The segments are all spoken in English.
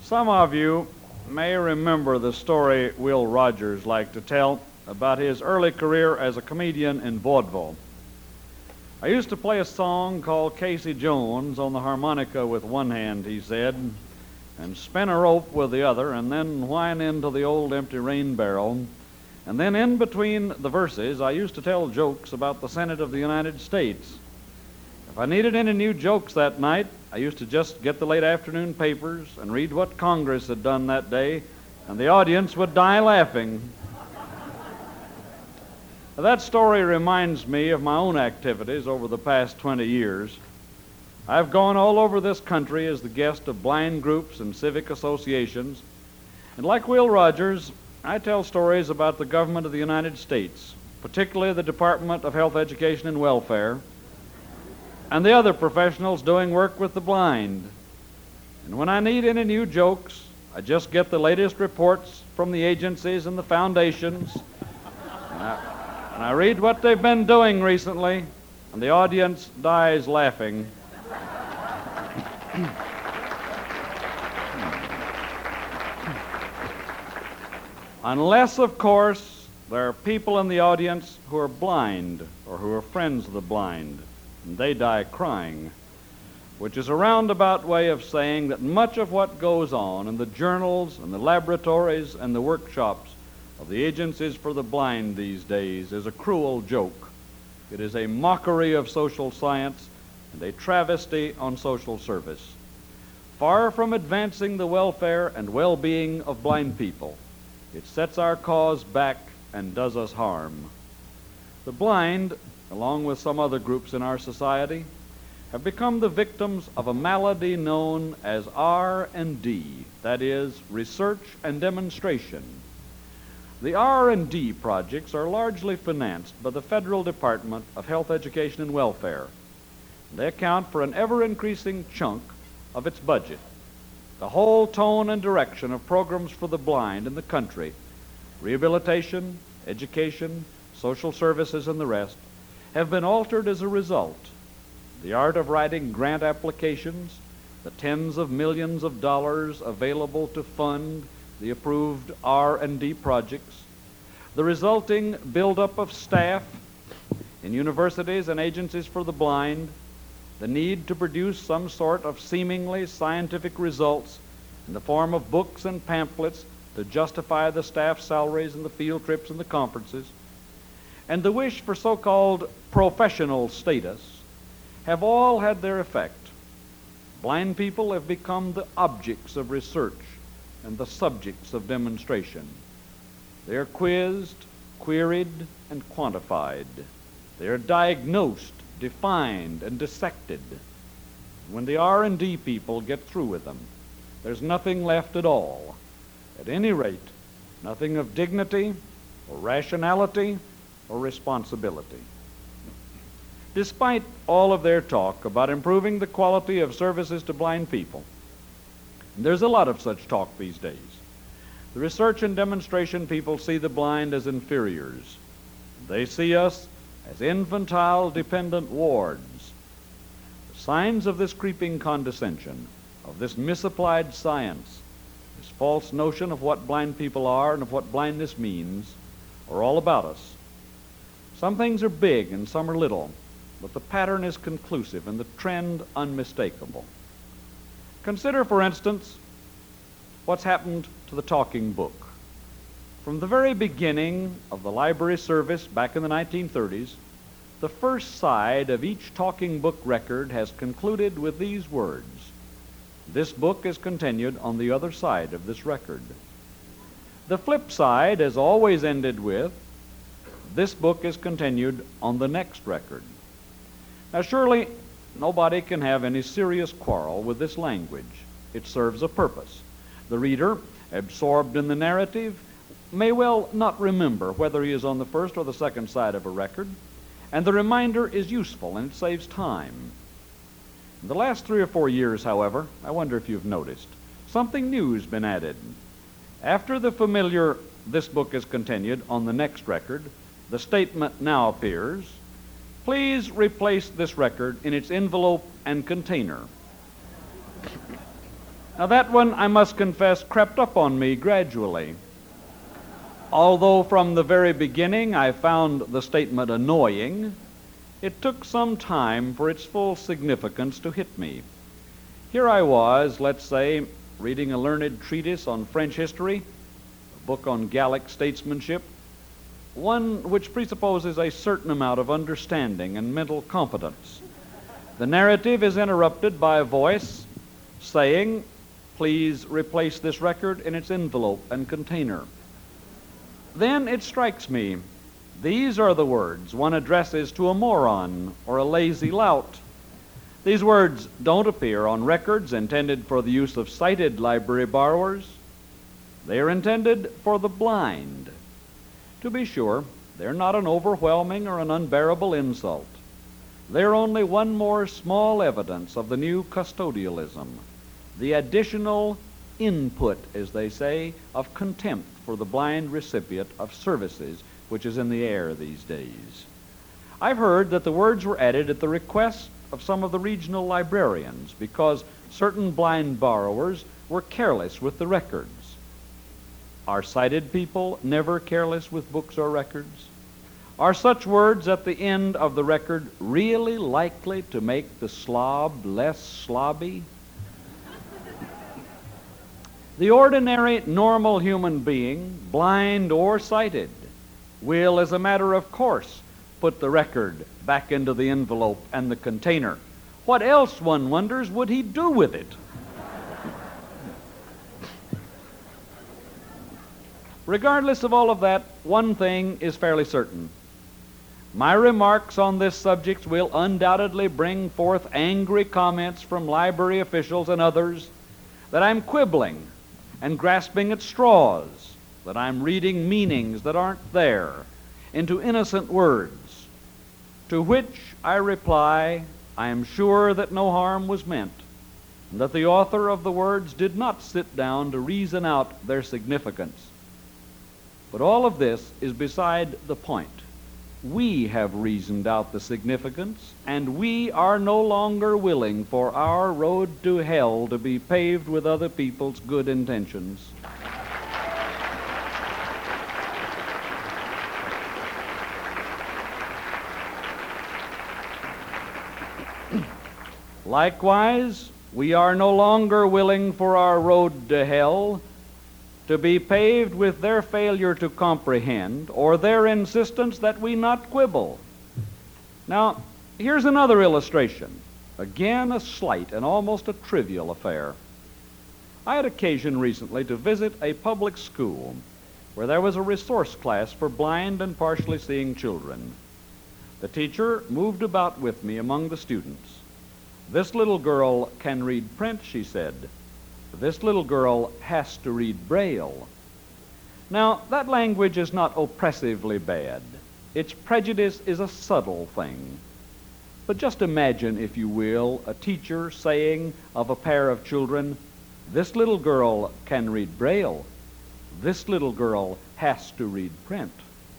Some of you may remember the story Will Rogers liked to tell about his early career as a comedian in vaudeville. I used to play a song called Casey Jones on the harmonica with one hand, he said, and spin a rope with the other, and then whine into the old empty rain barrel. And then in between the verses, I used to tell jokes about the Senate of the United States. If I needed any new jokes that night, I used to just get the late afternoon papers and read what Congress had done that day, and the audience would die laughing. That story reminds me of my own activities over the past 20 years. I've gone all over this country as the guest of blind groups and civic associations, and like Will Rogers, I tell stories about the government of the United States, particularly the Department of Health, Education, and Welfare, and the other professionals doing work with the blind. And when I need any new jokes, I just get the latest reports from the agencies and the foundations, and I read what they've been doing recently, and the audience dies laughing. Unless, of course, there are people in the audience who are blind or who are friends of the blind, and they die crying, which is a roundabout way of saying that much of what goes on in the journals and the laboratories and the workshops of the agencies for the blind these days is a cruel joke. It is a mockery of social science and a travesty on social service. Far from advancing the welfare and well-being of blind people, it sets our cause back and does us harm. The blind, along with some other groups in our society, have become the victims of a malady known as R&D, that is, research and demonstration. The R&D projects are largely financed by the Federal Department of Health, Education, and Welfare. They account for an ever-increasing chunk of its budget. The whole tone and direction of programs for the blind in the country, rehabilitation, education, social services, and the rest, have been altered as a result. The art of writing grant applications, the tens of millions of dollars available to fund the approved R&D projects, the resulting buildup of staff in universities and agencies for the blind, the need to produce some sort of seemingly scientific results in the form of books and pamphlets to justify the staff salaries and the field trips and the conferences, and the wish for so-called professional status have all had their effect. Blind people have become the objects of research and the subjects of demonstration. They are quizzed, queried, and quantified. They are diagnosed, defined, and dissected. When the R&D people get through with them, there's nothing left at all. At any rate, nothing of dignity or rationality or responsibility. Despite all of their talk about improving the quality of services to blind people, there's a lot of such talk these days. The research and demonstration people see the blind as inferiors. They see us as infantile, dependent wards. The signs of this creeping condescension, of this misapplied science, this false notion of what blind people are and of what blindness means, are all about us. Some things are big and some are little, but the pattern is conclusive and the trend unmistakable. Consider, for instance, what's happened to the talking book. From the very beginning of the library service back in the 1930s, the first side of each talking book record has concluded with these words: "This book is continued on the other side of this record." The flip side has always ended with, "This book is continued on the next record." Now, surely nobody can have any serious quarrel with this language. It serves a purpose. The reader, absorbed in the narrative, may well not remember whether he is on the first or the second side of a record, and the reminder is useful and it saves time. In the last 3 or 4 years, however, I wonder if you've noticed, something new has been added. After the familiar "This book is continued on the next record," the statement now appears, "Please replace this record in its envelope and container." Now that one, I must confess, crept up on me gradually. Although from the very beginning I found the statement annoying, it took some time for its full significance to hit me. Here I was, let's say, reading a learned treatise on French history, a book on Gallic statesmanship, one which presupposes a certain amount of understanding and mental competence. The narrative is interrupted by a voice saying, "Please replace this record in its envelope and container." Then it strikes me, these are the words one addresses to a moron or a lazy lout. These words don't appear on records intended for the use of sighted library borrowers. They are intended for the blind. To be sure, they're not an overwhelming or an unbearable insult. They're only one more small evidence of the new custodialism, the additional input, as they say, of contempt for the blind recipient of services which is in the air these days. I've heard that the words were added at the request of some of the regional librarians because certain blind borrowers were careless with the records. Are sighted people never careless with books or records? Are such words at the end of the record really likely to make the slob less slobby? The ordinary, normal human being, blind or sighted, will, as a matter of course, put the record back into the envelope and the container. What else, one wonders, would he do with it? Regardless of all of that, one thing is fairly certain. My remarks on this subject will undoubtedly bring forth angry comments from library officials and others that I'm quibbling and grasping at straws, that I'm reading meanings that aren't there into innocent words, to which I reply, I am sure that no harm was meant, and that the author of the words did not sit down to reason out their significance. But all of this is beside the point. We have reasoned out the significance, and we are no longer willing for our road to hell to be paved with other people's good intentions. Likewise, we are no longer willing for our road to hell to be paved with their failure to comprehend or their insistence that we not quibble. Now, here's another illustration. Again, a slight and almost a trivial affair. I had occasion recently to visit a public school where there was a resource class for blind and partially seeing children. The teacher moved about with me among the students. "This little girl can read print," she said. "This little girl has to read Braille." Now, that language is not oppressively bad. Its prejudice is a subtle thing. But just imagine, if you will, a teacher saying of a pair of children, "This little girl can read Braille. This little girl has to read print."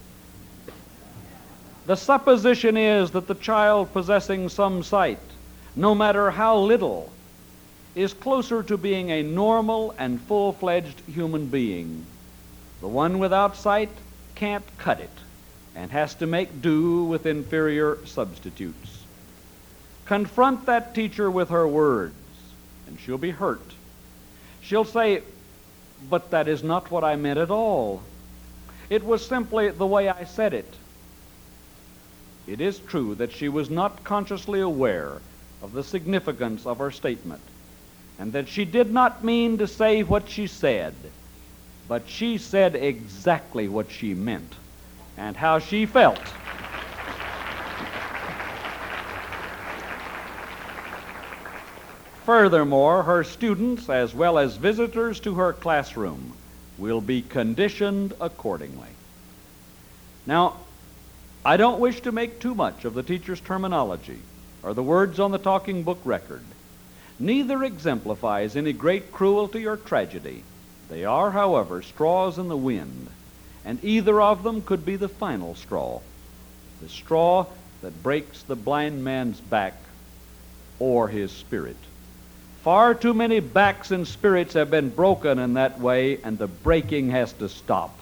The supposition is that the child possessing some sight, no matter how little, is closer to being a normal and full-fledged human being. The one without sight can't cut it and has to make do with inferior substitutes. Confront that teacher with her words, and she'll be hurt. She'll say, "But that is not what I meant at all. It was simply the way I said it." It is true that she was not consciously aware of the significance of her statement, and that she did not mean to say what she said, but she said exactly what she meant and how she felt. Furthermore, her students, as well as visitors to her classroom, will be conditioned accordingly. Now, I don't wish to make too much of the teacher's terminology or the words on the talking book record. Neither exemplifies any great cruelty or tragedy. They are, however, straws in the wind, and either of them could be the final straw, the straw that breaks the blind man's back or his spirit. Far too many backs and spirits have been broken in that way, and the breaking has to stop.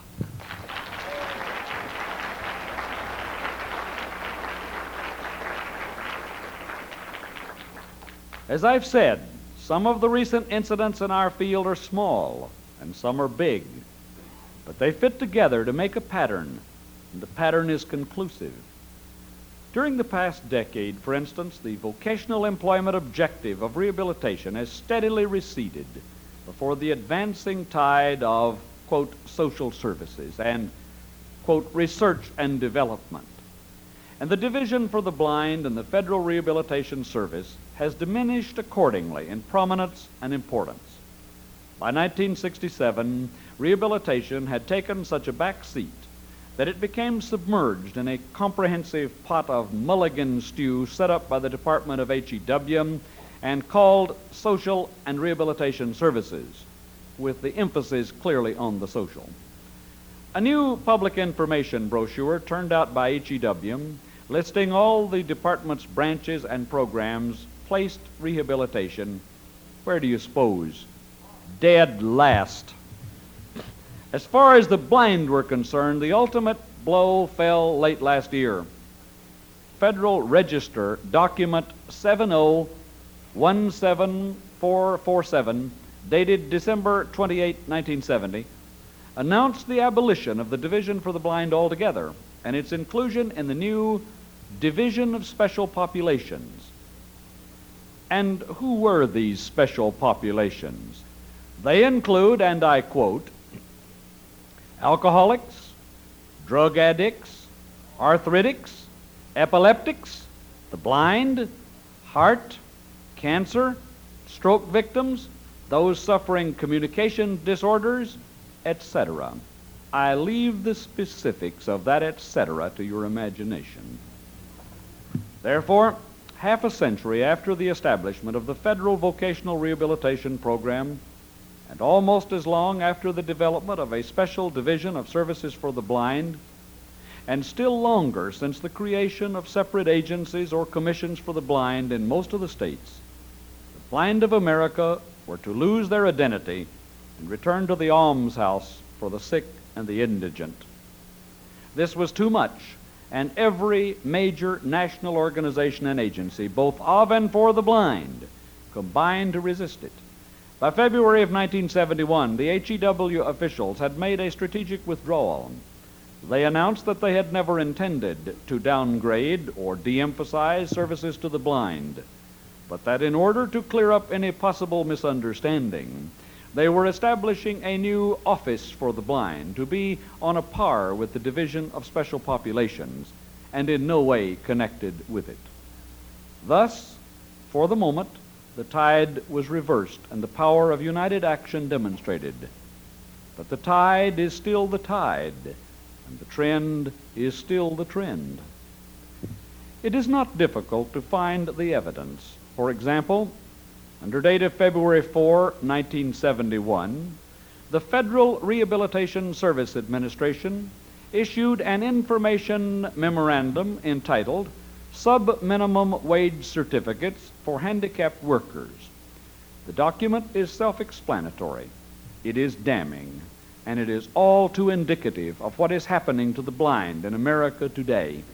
As I've said, some of the recent incidents in our field are small, and some are big, but they fit together to make a pattern, and the pattern is conclusive. During the past decade, for instance, the vocational employment objective of rehabilitation has steadily receded before the advancing tide of, quote, social services and, quote, research and development. And the Division for the Blind and the Federal Rehabilitation Service has diminished accordingly in prominence and importance. By 1967, rehabilitation had taken such a back seat that it became submerged in a comprehensive pot of mulligan stew set up by the Department of HEW and called Social and Rehabilitation Services, with the emphasis clearly on the social. A new public information brochure turned out by HEW, listing all the department's branches and programs, placed rehabilitation, where do you suppose? Dead last. As far as the blind were concerned, the ultimate blow fell late last year. Federal Register document 7017447, dated December 28, 1970, announced the abolition of the Division for the Blind altogether and its inclusion in the new Division of Special Populations. And who were these special populations? They include, and I quote, alcoholics, drug addicts, arthritics, epileptics, the blind, heart, cancer, stroke victims, those suffering communication disorders, etc. I leave the specifics of that etc. to your imagination. Therefore, half a century after the establishment of the Federal Vocational Rehabilitation Program, and almost as long after the development of a special division of services for the blind, and still longer since the creation of separate agencies or commissions for the blind in most of the states, the blind of America were to lose their identity and return to the almshouse for the sick and the indigent. This was too much, and every major national organization and agency, both of and for the blind, combined to resist it. By February of 1971, the HEW officials had made a strategic withdrawal. They announced that they had never intended to downgrade or de-emphasize services to the blind, but that in order to clear up any possible misunderstanding, they were establishing a new office for the blind to be on a par with the Division of Special Populations and in no way connected with it. Thus, for the moment, the tide was reversed and the power of united action demonstrated. But the tide is still the tide, and the trend is still the trend. It is not difficult to find the evidence. For example, under date of February 4, 1971, the Federal Rehabilitation Service Administration issued an information memorandum entitled Sub-Minimum Wage Certificates for Handicapped Workers. The document is self-explanatory. It is damning, and it is all too indicative of what is happening to the blind in America today.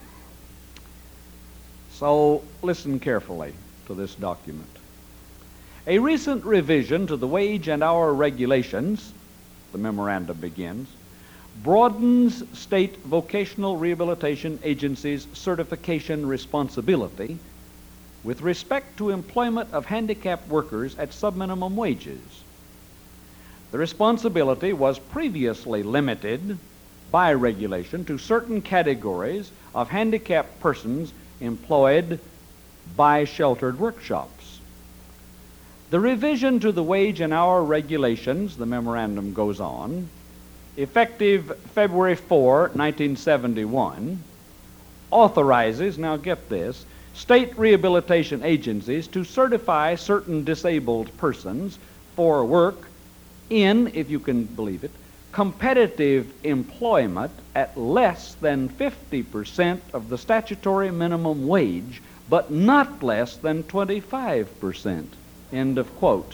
So listen carefully to this document. A recent revision to the wage and hour regulations, the memorandum begins, broadens state vocational rehabilitation agencies' certification responsibility with respect to employment of handicapped workers at subminimum wages. The responsibility was previously limited by regulation to certain categories of handicapped persons employed by sheltered workshops. The revision to the wage and hour regulations, the memorandum goes on, effective February 4, 1971, authorizes, now get this, state rehabilitation agencies to certify certain disabled persons for work in, if you can believe it, competitive employment at less than 50% of the statutory minimum wage, but not less than 25%. End of quote.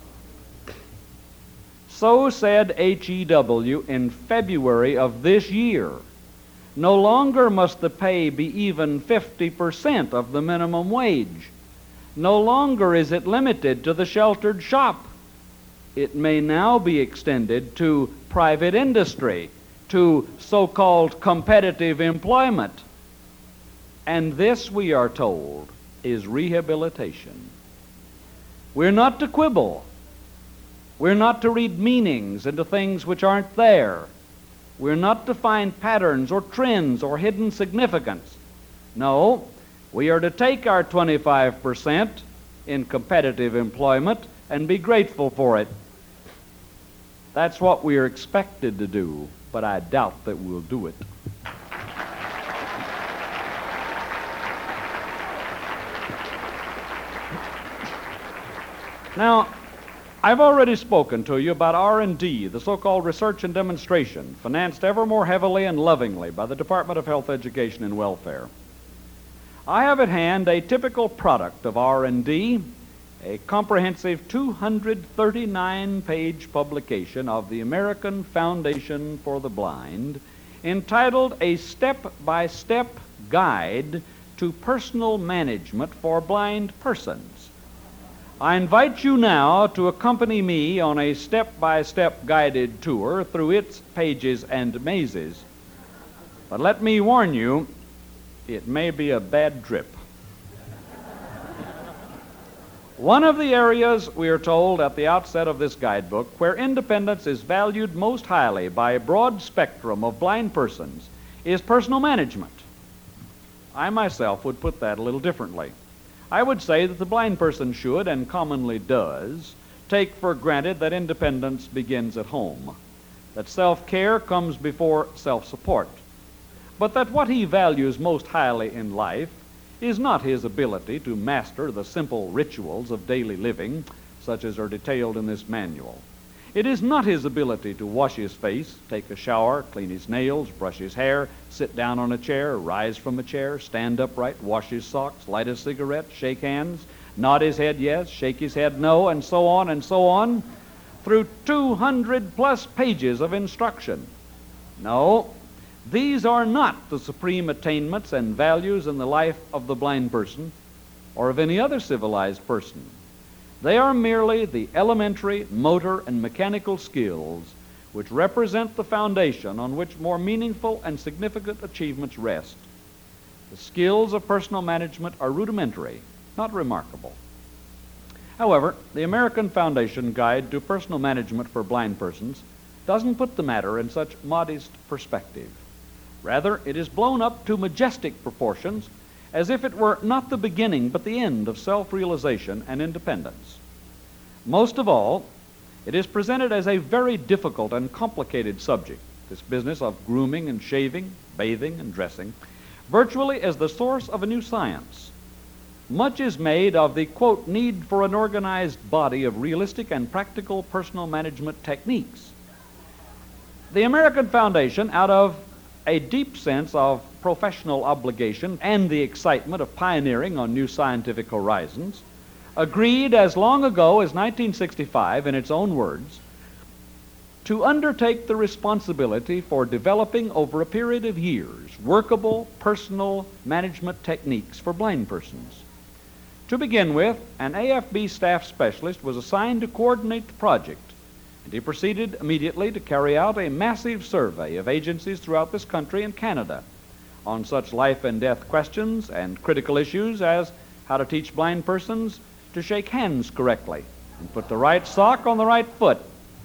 So said HEW in February of this year. No longer must the pay be even 50% of the minimum wage. No longer is it limited to the sheltered shop. It may now be extended to private industry, to so-called competitive employment. And this, we are told, is rehabilitation. We're not to quibble. We're not to read meanings into things which aren't there. We're not to find patterns or trends or hidden significance. No, we are to take our 25% in competitive employment and be grateful for it. That's what we are expected to do, but I doubt that we'll do it. Now, I've already spoken to you about R&D, the so-called research and demonstration, financed ever more heavily and lovingly by the Department of Health, Education, and Welfare. I have at hand a typical product of R&D, a comprehensive 239-page publication of the American Foundation for the Blind, entitled A Step-by-Step Guide to Personal Management for Blind Persons. I invite you now to accompany me on a step-by-step guided tour through its pages and mazes. But let me warn you, it may be a bad trip. One of the areas, we are told at the outset of this guidebook, where independence is valued most highly by a broad spectrum of blind persons is personal management. I myself would put that a little differently. I would say that the blind person should, and commonly does, take for granted that independence begins at home, that self-care comes before self-support, but that what he values most highly in life is not his ability to master the simple rituals of daily living, such as are detailed in this manual. It is not his ability to wash his face, take a shower, clean his nails, brush his hair, sit down on a chair, rise from a chair, stand upright, wash his socks, light a cigarette, shake hands, nod his head yes, shake his head no, and so on, through 200-plus pages of instruction. No, these are not the supreme attainments and values in the life of the blind person or of any other civilized person. They are merely the elementary motor and mechanical skills which represent the foundation on which more meaningful and significant achievements rest. The skills of personal management are rudimentary, not remarkable. However, the American Foundation Guide to Personal Management for Blind Persons doesn't put the matter in such modest perspective. Rather, it is blown up to majestic proportions, as if it were not the beginning but the end of self-realization and independence. Most of all, it is presented as a very difficult and complicated subject, this business of grooming and shaving, bathing and dressing, virtually as the source of a new science. Much is made of the, quote, need for an organized body of realistic and practical personal management techniques. The American Foundation, out of a deep sense of professional obligation and the excitement of pioneering on new scientific horizons, agreed as long ago as 1965, in its own words, to undertake the responsibility for developing over a period of years workable personal management techniques for blind persons. To begin with, an AFB staff specialist was assigned to coordinate the project, and he proceeded immediately to carry out a massive survey of agencies throughout this country and Canada on such life and death questions and critical issues as how to teach blind persons to shake hands correctly and put the right sock on the right foot.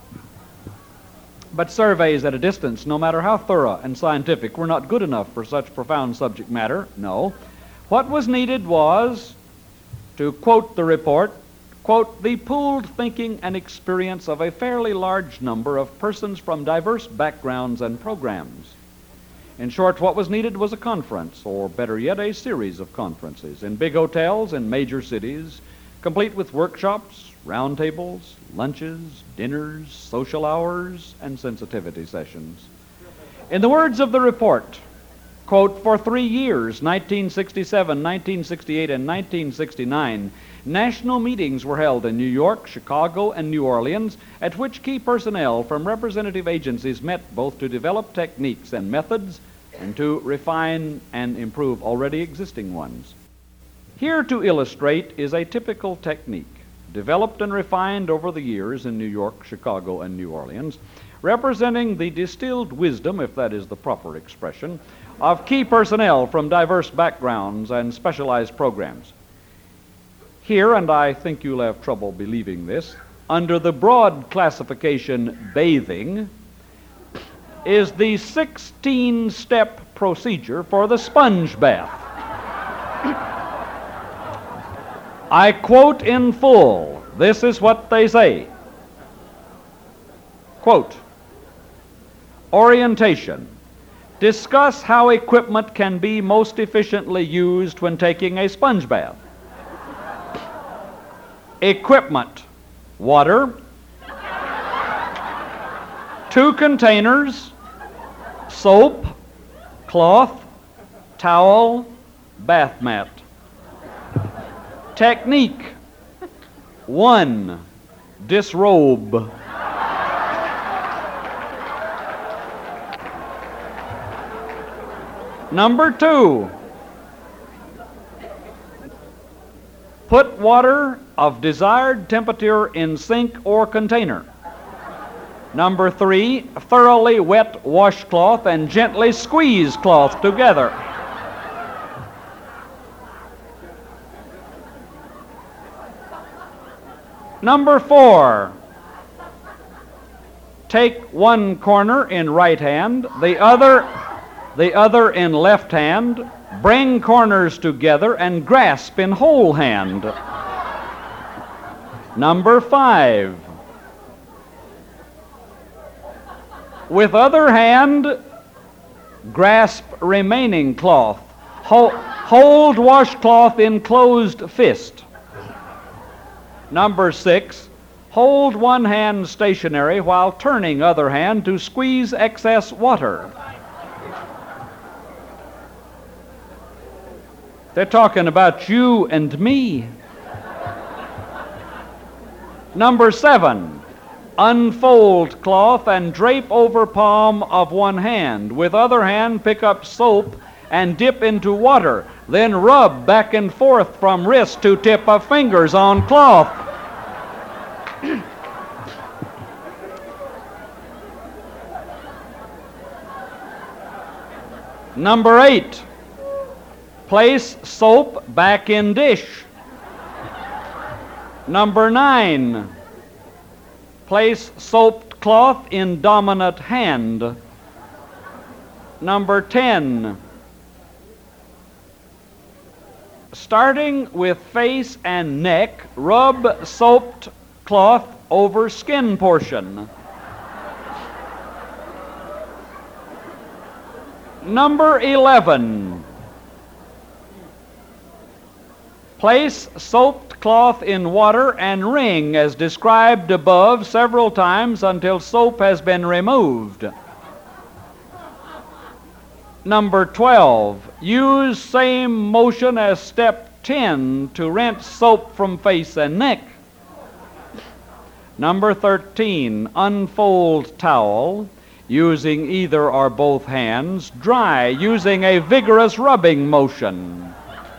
But surveys at a distance, no matter how thorough and scientific, were not good enough for such profound subject matter. No. What was needed was, to quote the report, quote, the pooled thinking and experience of a fairly large number of persons from diverse backgrounds and programs. In short, what was needed was a conference, or better yet, a series of conferences in big hotels in major cities, complete with workshops, roundtables, lunches, dinners, social hours, and sensitivity sessions. In the words of the report, Quote, for 3 years, 1967, 1968, and 1969, national meetings were held in New York, Chicago, and New Orleans, at which key personnel from representative agencies met both to develop techniques and methods and to refine and improve already existing ones. Here to illustrate is a typical technique, developed and refined over the years in New York, Chicago, and New Orleans, representing the distilled wisdom, if that is the proper expression, of key personnel from diverse backgrounds and specialized programs. Here, and I think you'll have trouble believing this, under the broad classification bathing, is the 16-step procedure for the sponge bath. I quote in full. This is what they say. Quote, orientation. Discuss how equipment can be most efficiently used when taking a sponge bath. Equipment. Water. 2 containers. Soap. Cloth. Towel. Bath mat. Technique. 1. Disrobe. Number 2, put water of desired temperature in sink or container. Number 3, thoroughly wet washcloth and gently squeeze cloth together. Number 4, take one corner in right hand, the other in left hand, bring corners together and grasp in whole hand. Number 5, with other hand, grasp remaining cloth. Hold washcloth in closed fist. Number 6, hold one hand stationary while turning other hand to squeeze excess water. They're talking about you and me. Number 7, unfold cloth and drape over palm of one hand. With other hand, pick up soap and dip into water. Then rub back and forth from wrist to tip of fingers on cloth. Number 8, place soap back in dish. Number 9, place soaped cloth in dominant hand. Number 10, starting with face and neck, rub soaped cloth over skin portion. Number 11, place soaped cloth in water and wring as described above several times until soap has been removed. Number 12, use same motion as step 10 to rinse soap from face and neck. Number 13, unfold towel, using either or both hands, dry, using a vigorous rubbing motion.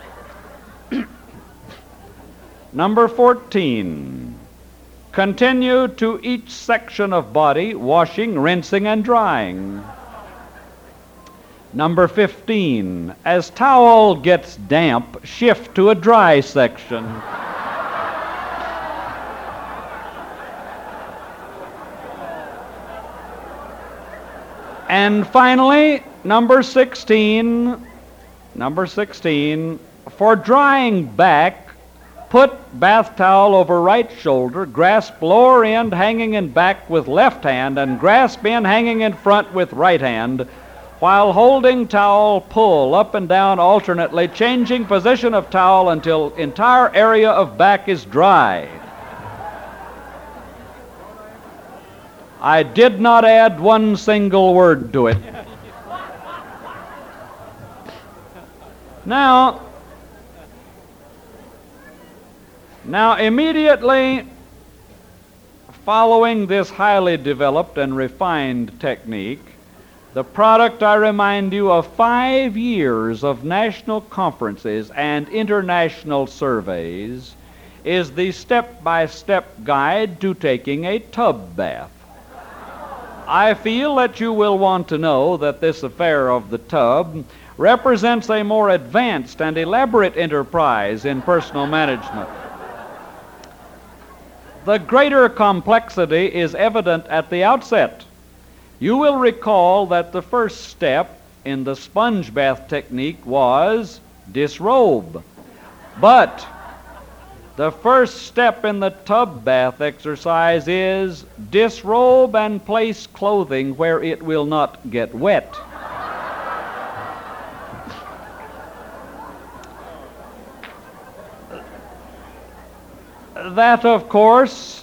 Number 14, continue to each section of body, washing, rinsing, and drying. Number 15, as towel gets damp, shift to a dry section. And finally, number 16, for drying back, put bath towel over right shoulder, grasp lower end hanging in back with left hand, and grasp in hanging in front with right hand. While holding towel, pull up and down alternately, changing position of towel until entire area of back is dry. I did not add one single word to it. Now, immediately following this highly developed and refined technique, the product, I remind you, of 5 years of national conferences and international surveys is the step-by-step guide to taking a tub bath. I feel that you will want to know that this affair of the tub represents a more advanced and elaborate enterprise in personal management. The greater complexity is evident at the outset. You will recall that the first step in the sponge bath technique was disrobe. But the first step in the tub bath exercise is disrobe and place clothing where it will not get wet. That, of course,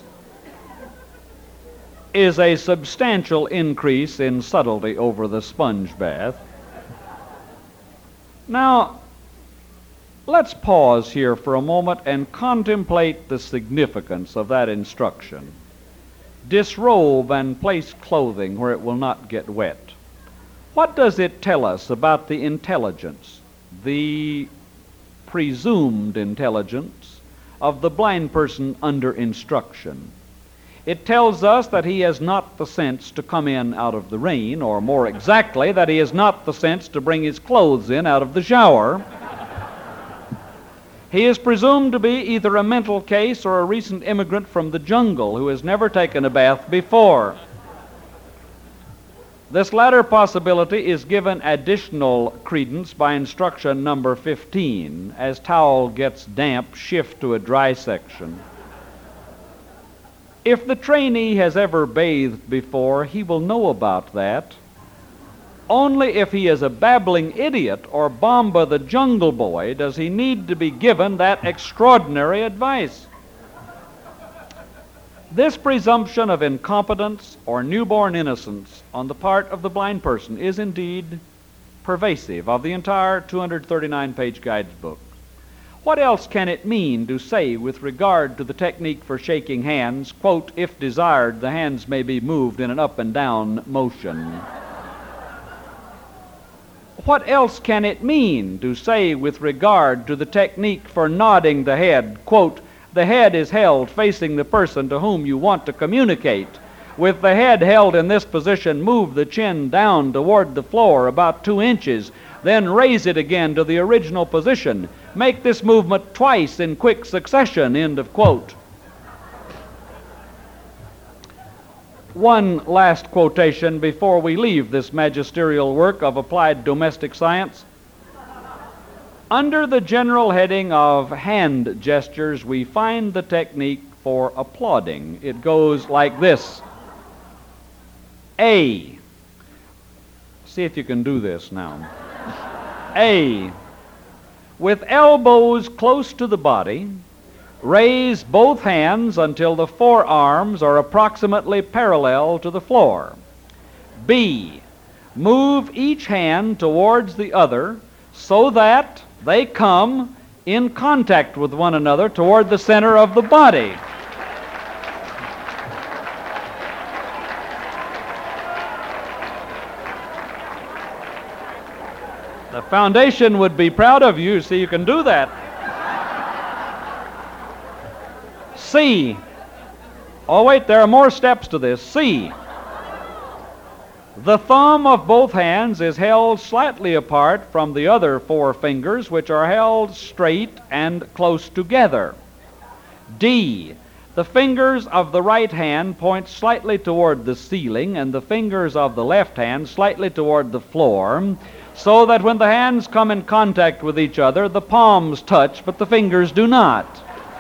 is a substantial increase in subtlety over the sponge bath. Now, let's pause here for a moment and contemplate the significance of that instruction. Disrobe and place clothing where it will not get wet. What does it tell us about the intelligence, the presumed intelligence of the blind person under instruction? It tells us that he has not the sense to come in out of the rain, or more exactly, that he has not the sense to bring his clothes in out of the shower. He is presumed to be either a mental case or a recent immigrant from the jungle who has never taken a bath before. This latter possibility is given additional credence by instruction number 15. As towel gets damp, shift to a dry section. If the trainee has ever bathed before, he will know about that. Only if he is a babbling idiot or Bomba the Jungle Boy does he need to be given that extraordinary advice. This presumption of incompetence or newborn innocence on the part of the blind person is indeed pervasive of the entire 239-page guidebook. What else can it mean to say with regard to the technique for shaking hands, quote, if desired, the hands may be moved in an up and down motion? What else can it mean to say with regard to the technique for nodding the head, quote, the head is held facing the person to whom you want to communicate. With the head held in this position, move the chin down toward the floor about 2 inches, then raise it again to the original position. Make this movement twice in quick succession, end of quote. One last quotation before we leave this magisterial work of applied domestic science. Under the general heading of hand gestures, we find the technique for applauding. It goes like this. A. See if you can do this now. A. With elbows close to the body, raise both hands until the forearms are approximately parallel to the floor. B. Move each hand towards the other so that they come in contact with one another toward the center of the body. The foundation would be proud of you, so you can do that. C. Oh, wait, there are more steps to this. C. The thumb of both hands is held slightly apart from the other 4 fingers, which are held straight and close together. D. The fingers of the right hand point slightly toward the ceiling, and the fingers of the left hand slightly toward the floor, so that when the hands come in contact with each other, the palms touch, but the fingers do not.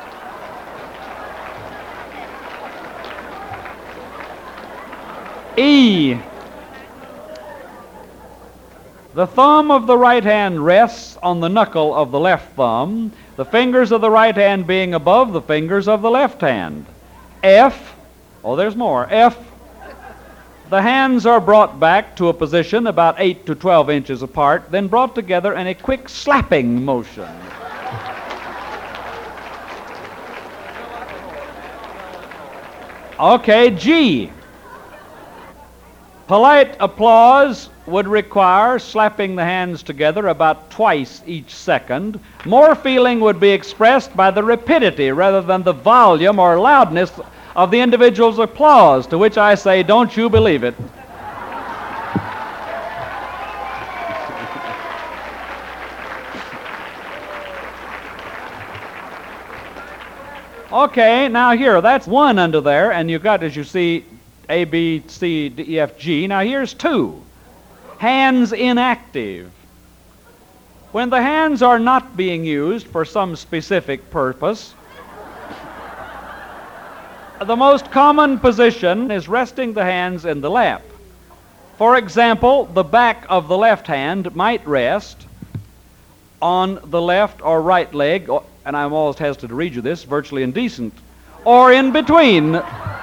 E. The thumb of the right hand rests on the knuckle of the left thumb, the fingers of the right hand being above the fingers of the left hand. F. Oh, there's more. F. The hands are brought back to a position about 8 to 12 inches apart, then brought together in a quick slapping motion. Okay, G. Polite applause would require slapping the hands together about twice each second. More feeling would be expressed by the rapidity rather than the volume or loudness of the individual's applause, to which I say, don't you believe it? Okay, now here, that's one under there, and you've got, as you see, A, B, C, D, E, F, G. Now here's two. Hands inactive. When the hands are not being used for some specific purpose, the most common position is resting the hands in the lap. For example, the back of the left hand might rest on the left or right leg, and I'm almost hesitant to read you this, virtually indecent, or in between.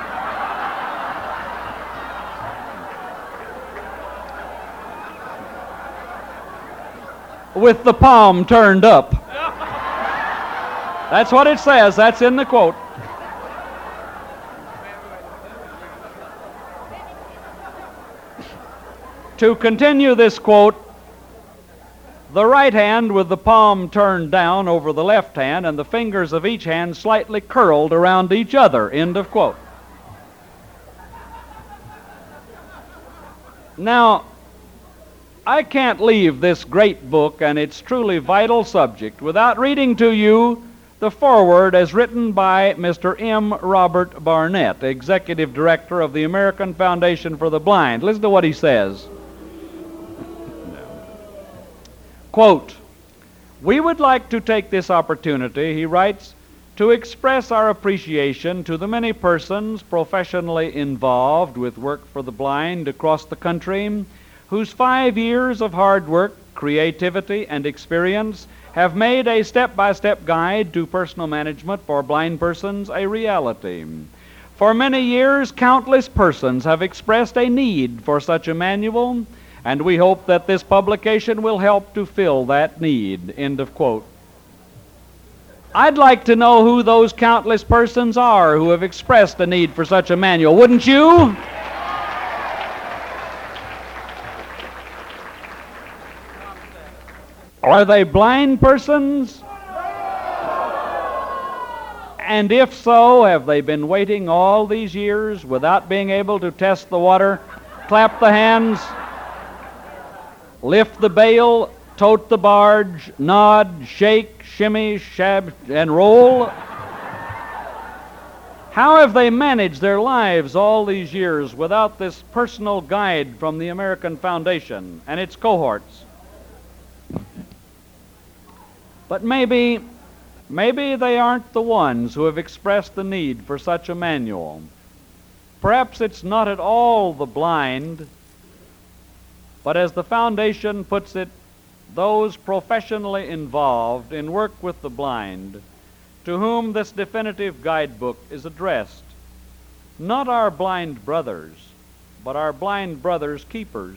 With the palm turned up. That's what it says. That's in the quote. To continue this quote, the right hand with the palm turned down over the left hand and the fingers of each hand slightly curled around each other. End of quote. Now, I can't leave this great book and its truly vital subject without reading to you the foreword as written by Mr. M. Robert Barnett, Executive Director of the American Foundation for the Blind. Listen to what he says. Quote, "We would like to take this opportunity," he writes, "to express our appreciation to the many persons professionally involved with work for the blind across the country, whose 5 years of hard work, creativity, and experience have made a step-by-step guide to personal management for blind persons a reality. For many years, countless persons have expressed a need for such a manual, and we hope that this publication will help to fill that need." End of quote. I'd like to know who those countless persons are who have expressed a need for such a manual, wouldn't you? Are they blind persons? And if so, have they been waiting all these years without being able to test the water, clap the hands, lift the bale, tote the barge, nod, shake, shimmy, shab, and roll? How have they managed their lives all these years without this personal guide from the American Foundation and its cohorts? But maybe they aren't the ones who have expressed the need for such a manual. Perhaps it's not at all the blind, but as the Foundation puts it, those professionally involved in work with the blind, to whom this definitive guidebook is addressed. Not our blind brothers, but our blind brothers' keepers.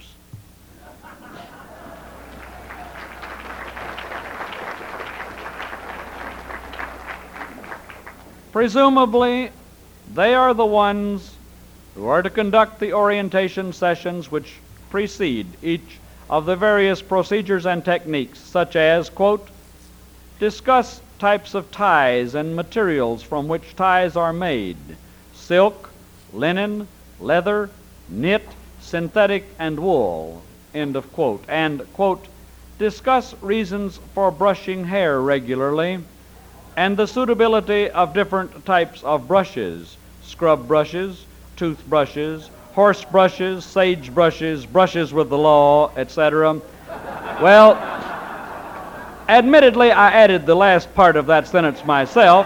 Presumably, they are the ones who are to conduct the orientation sessions which precede each of the various procedures and techniques, such as, quote, discuss types of ties and materials from which ties are made, silk, linen, leather, knit, synthetic, and wool, end of quote, and, quote, discuss reasons for brushing hair regularly, and the suitability of different types of brushes, scrub brushes, toothbrushes, horse brushes, sage brushes, brushes with the law, etc. Well, admittedly, I added the last part of that sentence myself,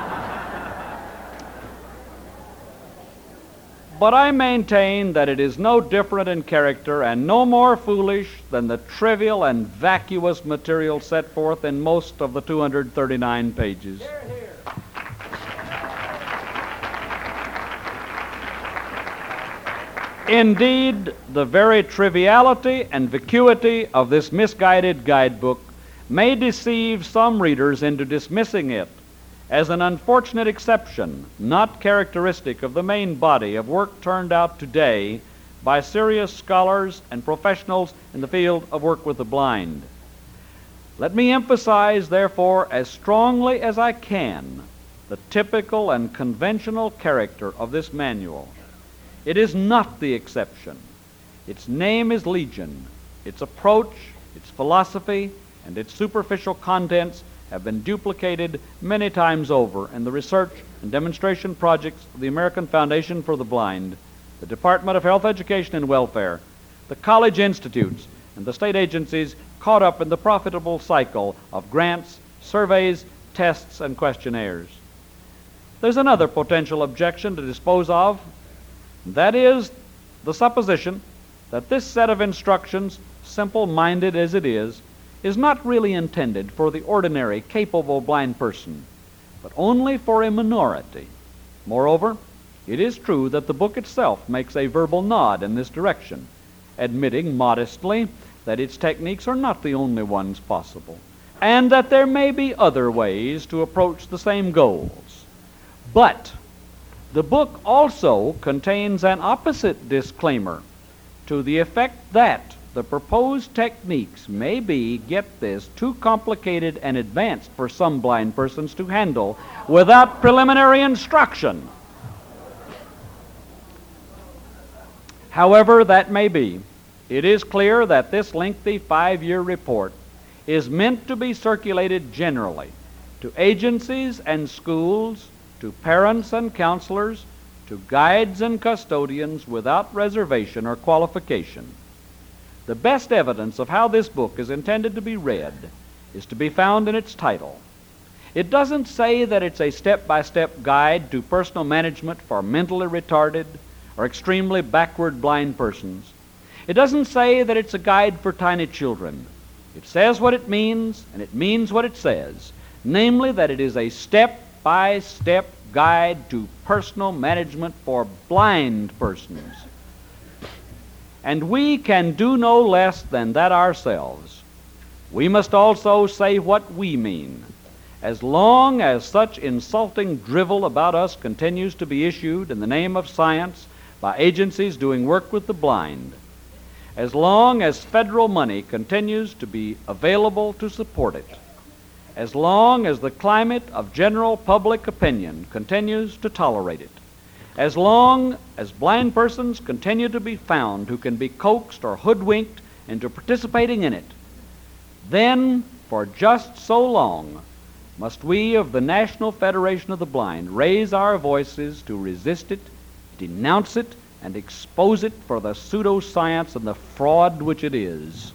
but I maintain that it is no different in character and no more foolish than the trivial and vacuous material set forth in most of the 239 pages. Hear, hear. Indeed, the very triviality and vacuity of this misguided guidebook may deceive some readers into dismissing it as an unfortunate exception, not characteristic of the main body of work turned out today by serious scholars and professionals in the field of work with the blind. Let me emphasize, therefore, as strongly as I can, the typical and conventional character of this manual. It is not the exception. Its name is Legion. Its approach, its philosophy, and its superficial contents have been duplicated many times over in the research and demonstration projects of the American Foundation for the Blind, the Department of Health, Education, and Welfare, the college institutes, and the state agencies caught up in the profitable cycle of grants, surveys, tests, and questionnaires. There's another potential objection to dispose of. That is the supposition that this set of instructions, simple-minded as it is not really intended for the ordinary, capable blind person, but only for a minority. Moreover, it is true that the book itself makes a verbal nod in this direction, admitting modestly that its techniques are not the only ones possible, and that there may be other ways to approach the same goals. But the book also contains an opposite disclaimer to the effect that the proposed techniques may be, get this, too complicated and advanced for some blind persons to handle without preliminary instruction. However that may be, it is clear that this lengthy 5-year report is meant to be circulated generally to agencies and schools, to parents and counselors, to guides and custodians without reservation or qualification. The best evidence of how this book is intended to be read is to be found in its title. It doesn't say that it's a step-by-step guide to personal management for mentally retarded or extremely backward blind persons. It doesn't say that it's a guide for tiny children. It says what it means, and it means what it says, namely that it is a step-by-step guide to personal management for blind persons. And we can do no less than that ourselves. We must also say what we mean. As long as such insulting drivel about us continues to be issued in the name of science by agencies doing work with the blind, as long as federal money continues to be available to support it, as long as the climate of general public opinion continues to tolerate it, as long as blind persons continue to be found who can be coaxed or hoodwinked into participating in it, then for just so long must we of the National Federation of the Blind raise our voices to resist it, denounce it, and expose it for the pseudoscience and the fraud which it is.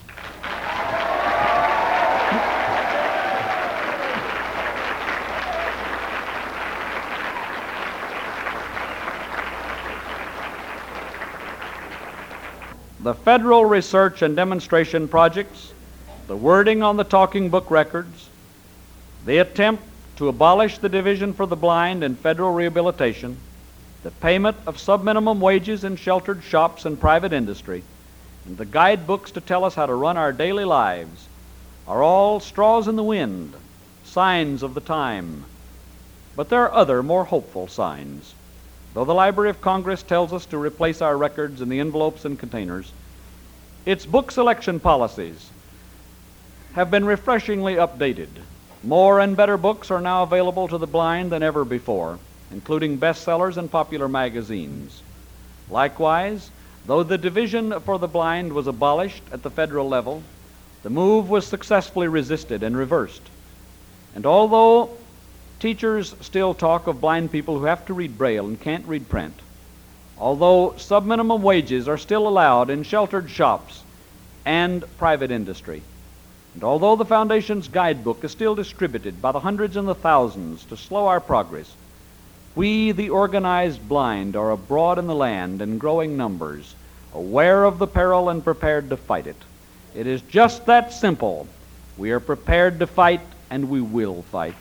The federal research and demonstration projects, the wording on the talking book records, the attempt to abolish the Division for the Blind in federal rehabilitation, the payment of subminimum wages in sheltered shops and private industry, and the guidebooks to tell us how to run our daily lives are all straws in the wind, signs of the time. But there are other, more hopeful signs. Though the Library of Congress tells us to replace our records in the envelopes and containers, its book selection policies have been refreshingly updated. More and better books are now available to the blind than ever before, including bestsellers and popular magazines. Likewise, though the Division for the Blind was abolished at the federal level, the move was successfully resisted and reversed. And although teachers still talk of blind people who have to read Braille and can't read print, although subminimum wages are still allowed in sheltered shops and private industry, and although the Foundation's guidebook is still distributed by the hundreds and the thousands to slow our progress, we, the organized blind, are abroad in the land in growing numbers, aware of the peril and prepared to fight it. It is just that simple. We are prepared to fight, and we will fight.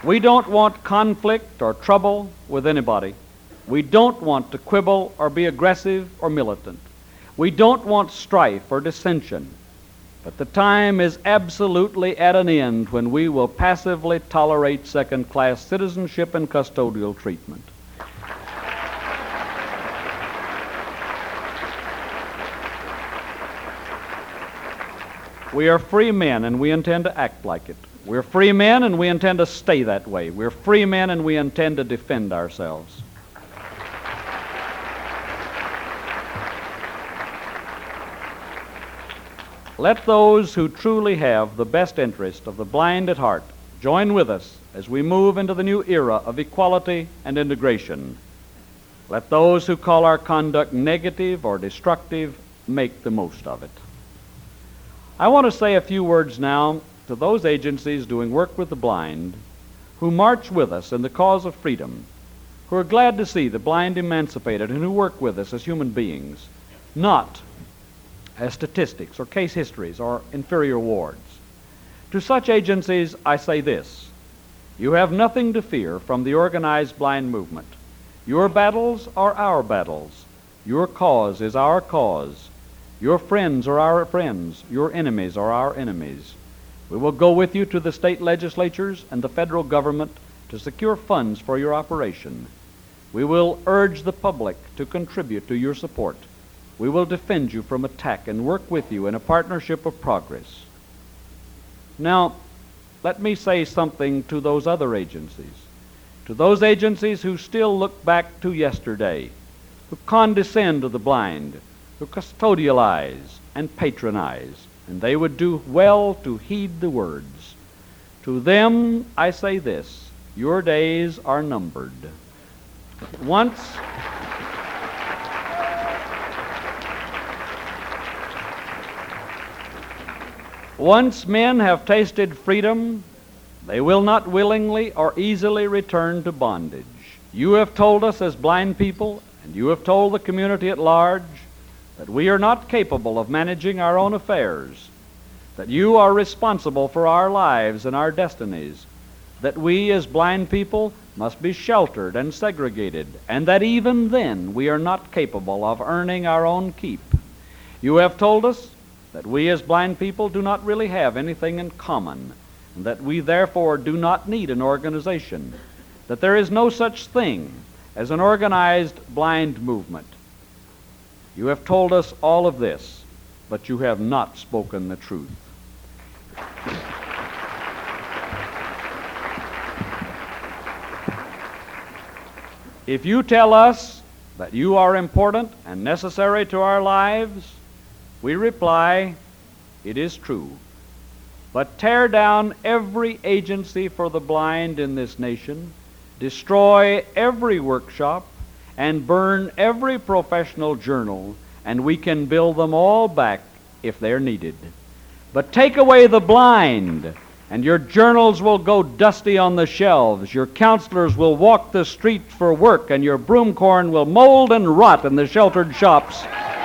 We don't want conflict or trouble with anybody. We don't want to quibble or be aggressive or militant. We don't want strife or dissension. But the time is absolutely at an end when we will passively tolerate second-class citizenship and custodial treatment. We are free men, and we intend to act like it. We're free men, and we intend to stay that way. We're free men, and we intend to defend ourselves. Let those who truly have the best interest of the blind at heart join with us as we move into the new era of equality and integration. Let those who call our conduct negative or destructive make the most of it. I want to say a few words now to those agencies doing work with the blind who march with us in the cause of freedom, who are glad to see the blind emancipated, and who work with us as human beings, not as statistics or case histories or inferior wards. To such agencies, I say this: you have nothing to fear from the organized blind movement. Your battles are our battles. Your cause is our cause. Your friends are our friends. Your enemies are our enemies. We will go with you to the state legislatures and the federal government to secure funds for your operation. We will urge the public to contribute to your support. We will defend you from attack and work with you in a partnership of progress. Now, let me say something to those other agencies, to those agencies who still look back to yesterday, who condescend to the blind, who custodialize and patronize, and they would do well to heed the words. To them I say this: your days are numbered. Once men have tasted freedom, they will not willingly or easily return to bondage. You have told us as blind people, and you have told the community at large, that we are not capable of managing our own affairs, that you are responsible for our lives and our destinies, that we as blind people must be sheltered and segregated, and that even then we are not capable of earning our own keep. You have told us that we as blind people do not really have anything in common, and that we therefore do not need an organization, that there is no such thing as an organized blind movement. You have told us all of this, but you have not spoken the truth. If you tell us that you are important and necessary to our lives, we reply, it is true. But tear down every agency for the blind in this nation, destroy every workshop, and burn every professional journal, and we can build them all back if they're needed. But take away the blind, and your journals will go dusty on the shelves, your counselors will walk the streets for work, and your broom corn will mold and rot in the sheltered shops.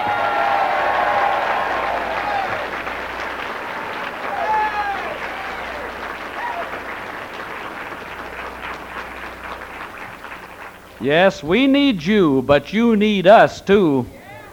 Yes, we need you, but you need us too.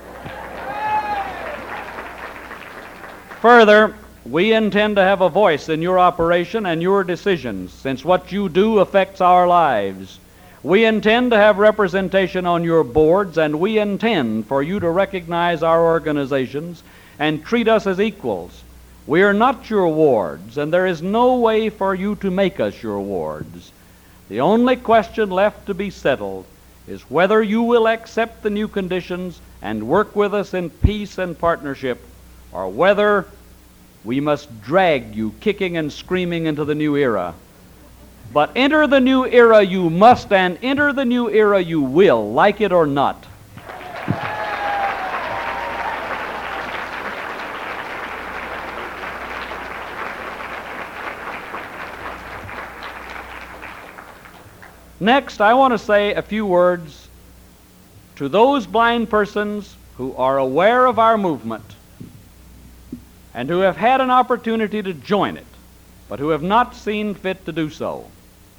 Further, we intend to have a voice in your operation and your decisions, since what you do affects our lives. We intend to have representation on your boards, and we intend for you to recognize our organizations and treat us as equals. We are not your wards, and there is no way for you to make us your wards. The only question left to be settled is whether you will accept the new conditions and work with us in peace and partnership, or whether we must drag you kicking and screaming into the new era. But enter the new era you must, and enter the new era you will, like it or not. Next, I want to say a few words to those blind persons who are aware of our movement and who have had an opportunity to join it, but who have not seen fit to do so.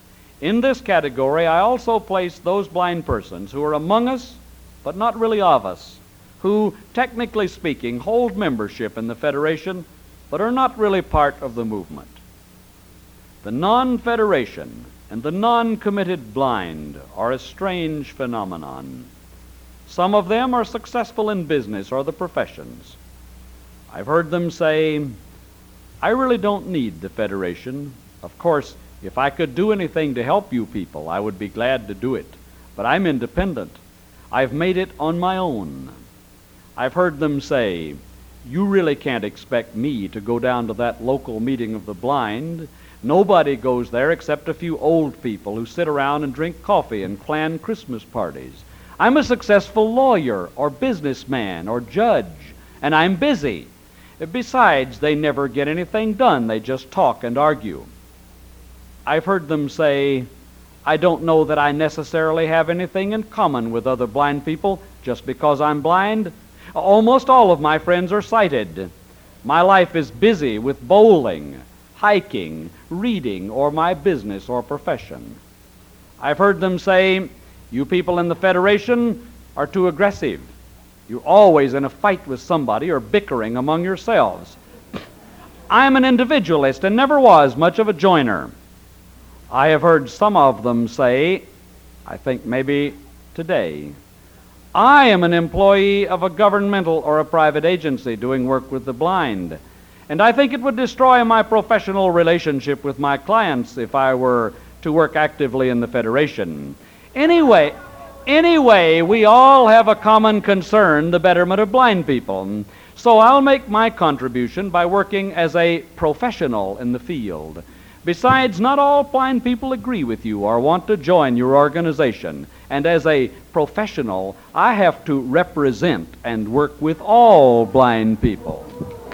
In this category, I also place those blind persons who are among us, but not really of us, who, technically speaking, hold membership in the Federation, but are not really part of the movement. The non-Federation and the non-committed blind are a strange phenomenon. Some of them are successful in business or the professions. I've heard them say, "I really don't need the Federation. Of course, if I could do anything to help you people, I would be glad to do it. But I'm independent. I've made it on my own." I've heard them say, "You really can't expect me to go down to that local meeting of the blind. Nobody goes there except a few old people who sit around and drink coffee and plan Christmas parties. I'm a successful lawyer or businessman or judge, and I'm busy. Besides, they never get anything done. They just talk and argue." I've heard them say, "I don't know that I necessarily have anything in common with other blind people just because I'm blind. Almost all of my friends are sighted. My life is busy with bowling, hiking, reading, or my business or profession." I've heard them say, "You people in the Federation are too aggressive. You're always in a fight with somebody or bickering among yourselves. I'm an individualist and never was much of a joiner." I have heard some of them say, I think maybe today, "I am an employee of a governmental or a private agency doing work with the blind, and I think it would destroy my professional relationship with my clients if I were to work actively in the Federation. Anyway, we all have a common concern, the betterment of blind people. So I'll make my contribution by working as a professional in the field. Besides, not all blind people agree with you or want to join your organization. And as a professional, I have to represent and work with all blind people."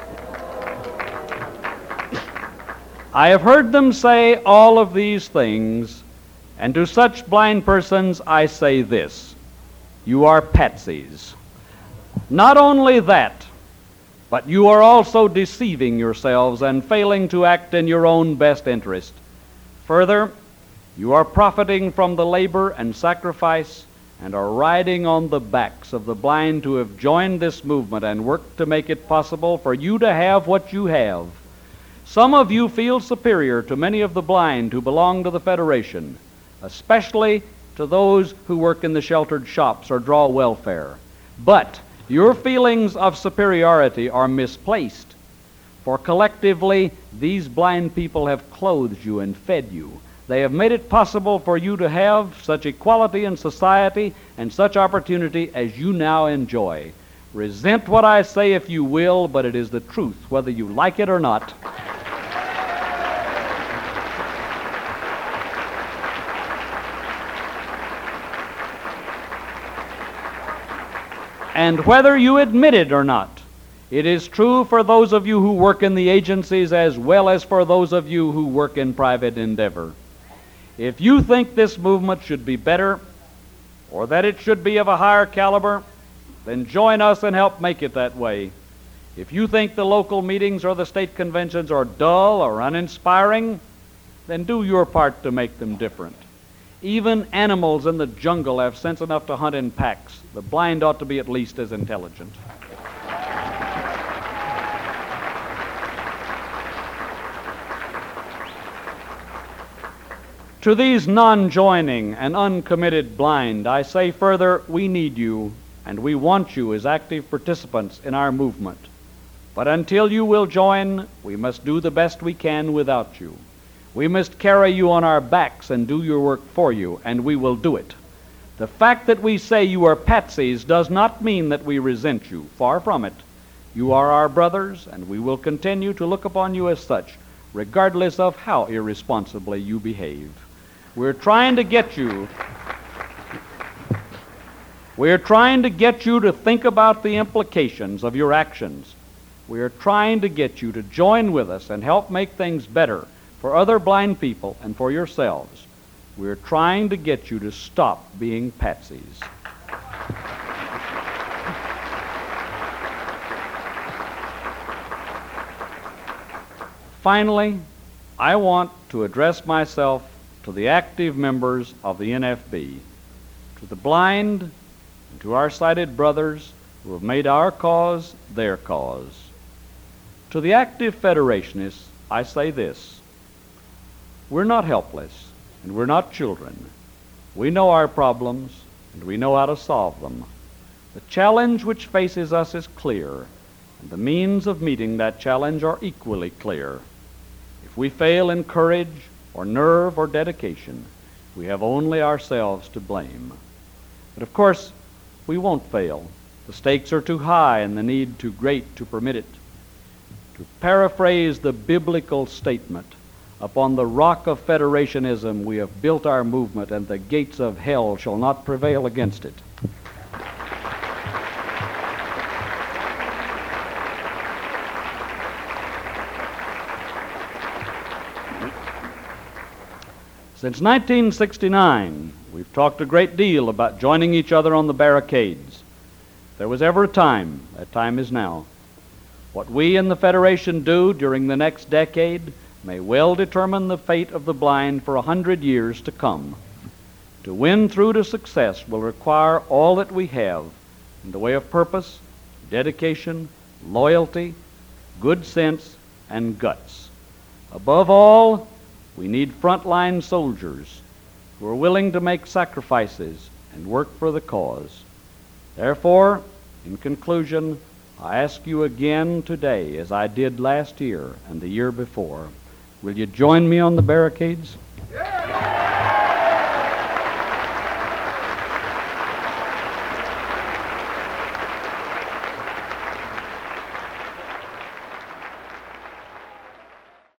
I have heard them say all of these things, and to such blind persons I say this: you are patsies. Not only that, but you are also deceiving yourselves and failing to act in your own best interest. Further, you are profiting from the labor and sacrifice and are riding on the backs of the blind who have joined this movement and worked to make it possible for you to have what you have. Some of you feel superior to many of the blind who belong to the Federation, especially to those who work in the sheltered shops or draw welfare. But your feelings of superiority are misplaced, for collectively these blind people have clothed you and fed you. They have made it possible for you to have such equality in society and such opportunity as you now enjoy. Resent what I say if you will, but it is the truth, whether you like it or not. And whether you admit it or not, it is true for those of you who work in the agencies as well as for those of you who work in private endeavor. If you think this movement should be better, or that it should be of a higher caliber, then join us and help make it that way. If you think the local meetings or the state conventions are dull or uninspiring, then do your part to make them different. Even animals in the jungle have sense enough to hunt in packs. The blind ought to be at least as intelligent. To these non-joining and uncommitted blind, I say further, we need you, and we want you as active participants in our movement. But until you will join, we must do the best we can without you. We must carry you on our backs and do your work for you, and we will do it. The fact that we say you are patsies does not mean that we resent you. Far from it. You are our brothers, and we will continue to look upon you as such, regardless of how irresponsibly you behave. We're trying to get you to think about the implications of your actions. We are trying to get you to join with us and help make things better for other blind people and for yourselves. We're trying to get you to stop being patsies. Finally, I want to address myself to the active members of the NFB, to the blind, and to our sighted brothers who have made our cause their cause. To the active Federationists, I say this: we're not helpless, and we're not children. We know our problems, and we know how to solve them. The challenge which faces us is clear, and the means of meeting that challenge are equally clear. If we fail in courage, or nerve, or dedication, we have only ourselves to blame. But of course, we won't fail. The stakes are too high and the need too great to permit it. To paraphrase the biblical statement, upon the rock of Federationism we have built our movement, and the gates of hell shall not prevail against it. Since 1969, we've talked a great deal about joining each other on the barricades. If there was ever a time, that time is now. What we in the Federation do during the next decade may well determine the fate of the blind for 100 years to come. To win through to success will require all that we have in the way of purpose, dedication, loyalty, good sense, and guts. Above all, we need frontline soldiers who are willing to make sacrifices and work for the cause. Therefore, in conclusion, I ask you again today, as I did last year and the year before, will you join me on the barricades? Yeah!